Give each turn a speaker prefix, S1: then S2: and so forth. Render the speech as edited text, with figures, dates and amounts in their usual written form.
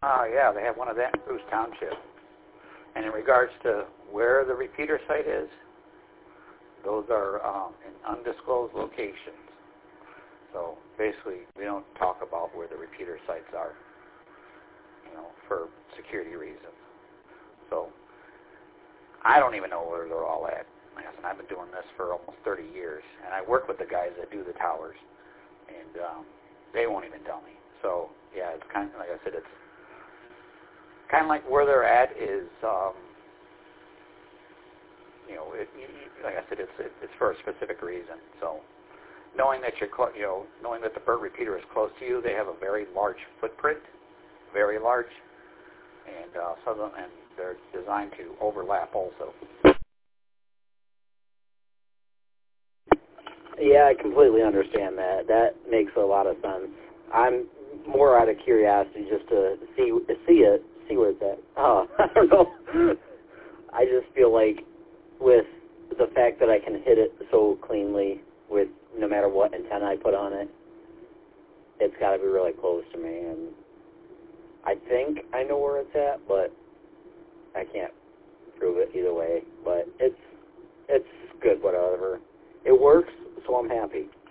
S1: Yeah, they have one of that in Bruce Township. And in regards to where the repeater site is, those are in undisclosed locations. So basically, we don't talk about where the repeater sites are, for security reasons. So I don't even know where they're all at. Like I said, I've been doing this for almost 30 years, and I work with the guys that do the towers, and they won't even tell me. So yeah, it's kind of like I said, it's kind of like where they're at is, like I said, it's for a specific reason. So knowing that knowing that the BERT repeater is close to you, they have a very large footprint, very large, and and they're designed to overlap also.
S2: Yeah, I completely understand that. That makes a lot of sense. I'm more out of curiosity just to see where it's at. I don't know. I just feel like with the fact that I can hit it so cleanly with no matter what antenna I put on it, it's got to be really close to me. And I think I know where it's at, but I can't prove it either way. But it's good, whatever. It works, so I'm happy.